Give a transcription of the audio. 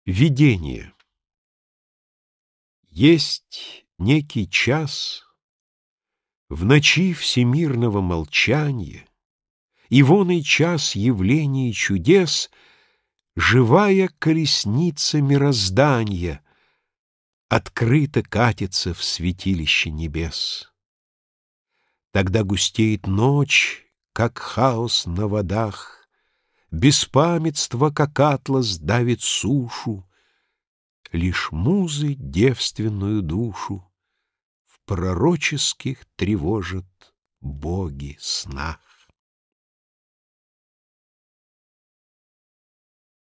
Видение. Есть некий час в ночи всемирного молчания, и вон и час явлений чудес, живая колесница мироздания открыто катится в святилище небес. Тогда густеет ночь, как хаос на водах, беспамятство, как атлас, давит сушу, лишь музы девственную душу в пророческих тревожат боги снах.